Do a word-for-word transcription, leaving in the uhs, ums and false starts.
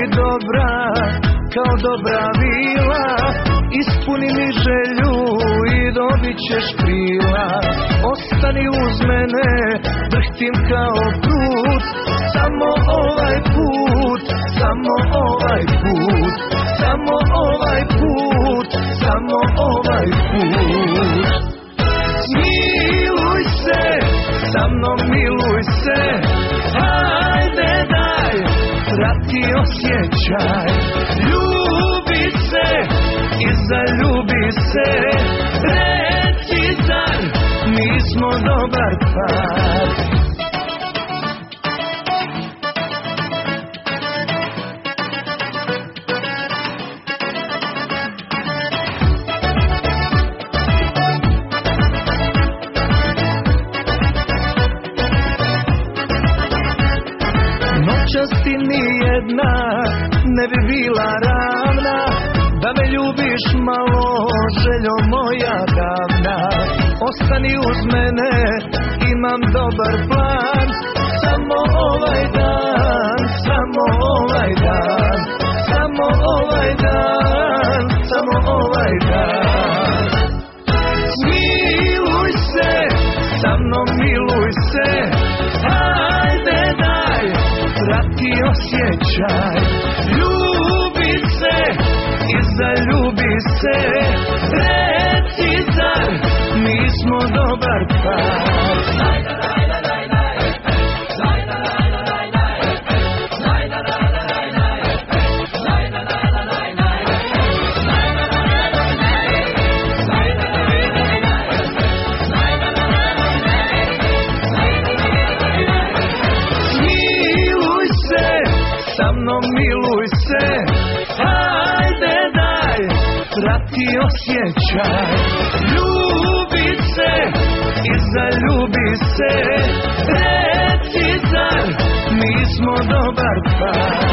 dobra, kao dobra vila. Ispuni mi želju i dobit ćeš krila. Ostani uz mene, drhtim kao prut. Samo ovaj put, samo ovaj put, samo ovaj put, samo ovaj put. Miluj se, sa mnom miluj se. Hajde daj, prati osjećaj. Ljubi se i zaljubi se. Reci zar nismo dobar par. Noćas ti nijedna ne bi bila ravna, da me ljubiš malo, željo moja davna. Ostani uz mene, imam dobar plan. Samo ovaj dan, samo ovaj dan, samo ovaj dan, samo ovaj dan. Miluj se, sa mnom miluj se. Hajde daj, prati osjećaj. Ljubi se i zaljubi se. Reci zar nismo dobar par. Sa mnom miluj se. Hajde daj, prati osjećaj. Ljubi se i zaljubi se. Reci zar nismo dobar par.